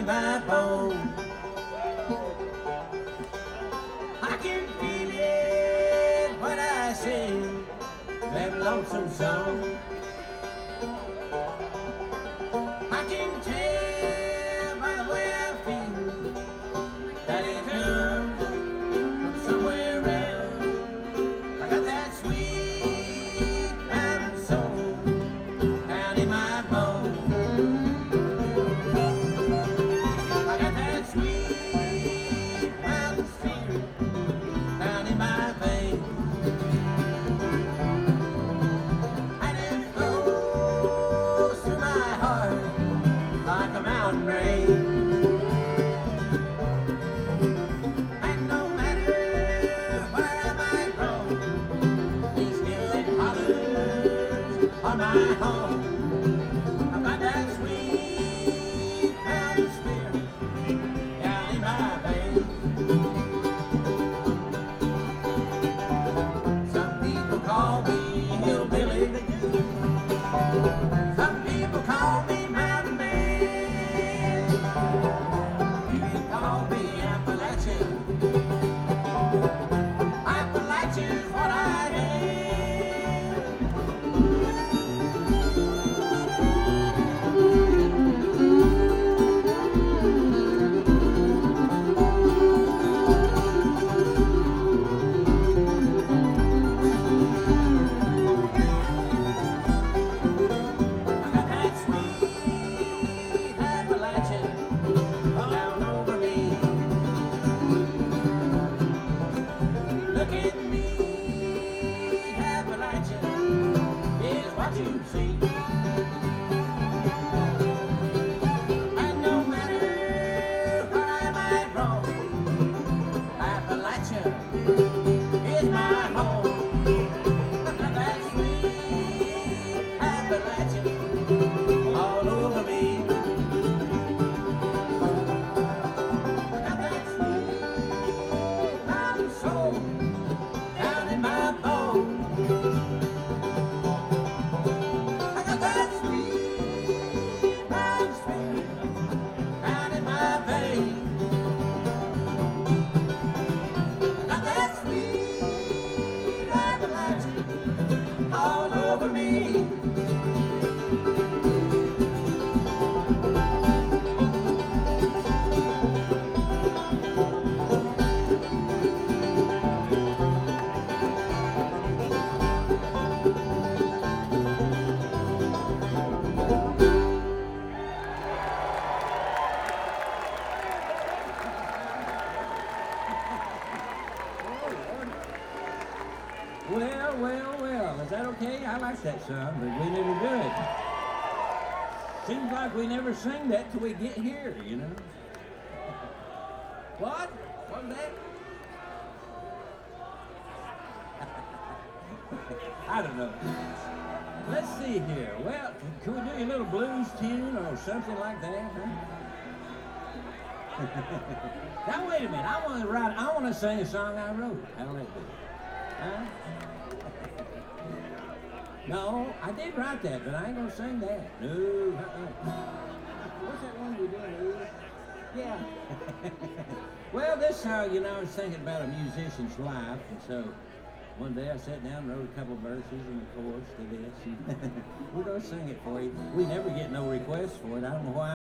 my bones. I can feel it when I sing that lonesome song. I can tell by the way I feel that it comes from somewhere else. I got that sweet mountain soul down in my bones. I got that sweet mountain spirit down in my veins. And it flows through my heart like a mountain rain. And no matter where I might roam, these hills and hollers are my home. I've got that sweet mountain spirit down in my veins. Some people call me hillbilly. Some people call me mountain man. You can call me Appalachian. Appalachian's what I am. I got that sweet Appalachian down over me. Look at me, Appalachian is what you see. And no matter where I might roam, Appalachia is my home. I got that sweet Appalachian all over me. I got that sweet mountain soul down in my bones. I got that sweet mountain spirit down in my veins. I got that sweet Appalachian all over me. Well, is that okay? I like that song, but we never do it. Seems like we never sing that till we get here, you know? What? What's that? I don't know. Let's see here. Well, can we do a little blues tune or something like that, huh? Now, wait a minute. I want to sing a song I wrote. How'll that do? Huh? No, I did write that, but I ain't gonna sing that. No. What's that one we doing? Yeah. Well, this song, you know, I was thinking about a musician's life, and so one day I sat down and wrote a couple verses and a chorus to this, and we're gonna sing it for you. We never get no requests for it. I don't know why.